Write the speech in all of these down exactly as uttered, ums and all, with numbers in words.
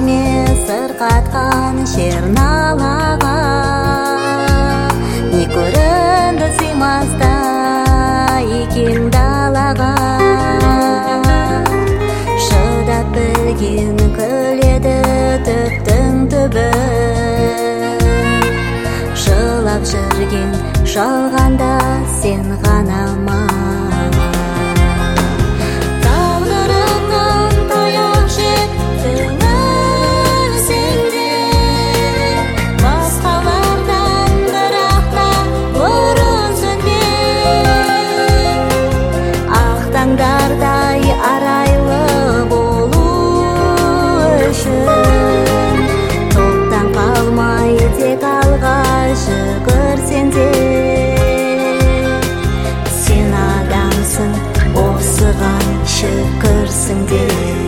емес сырқатқан шер налаға, не көрінді сыймастай екен далаға. Шыдап білген күледі түптің түбі, жылап жүрген жалғанда сен ғана ма? Тағдырыңнан таяқ жеттің сен де, басқалардан бірақ та бұрын сөнген. Ақ таңдардай арайлы болу үшін топтан қалмай тек алға жүгірсең де, сен адамсың, осыған шүкірсің де.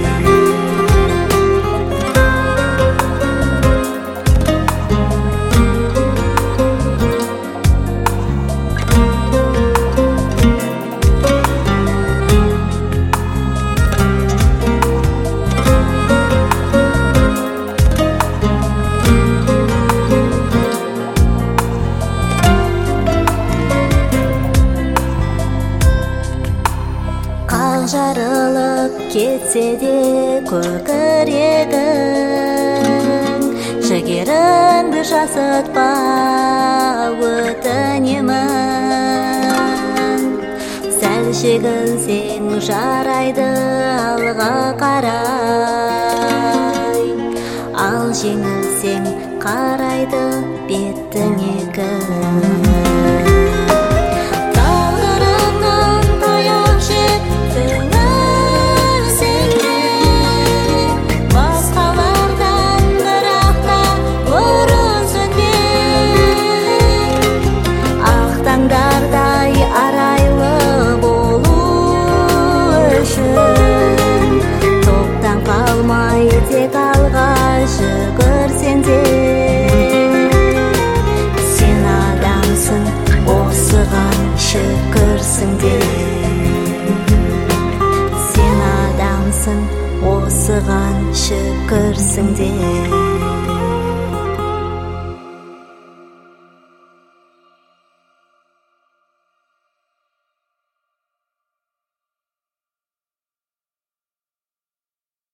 Жарылып кетсе де көкірегің, жігеріңді жасытпа өтінемін. Сәл шегінсең жарайды алға қарай, ал жеңілсең қарайды беттің екі. Тек алға жүгірсең де, сен адамсың, осыған шүкірсің де. Сен адамсың, осыған шүкірсің де.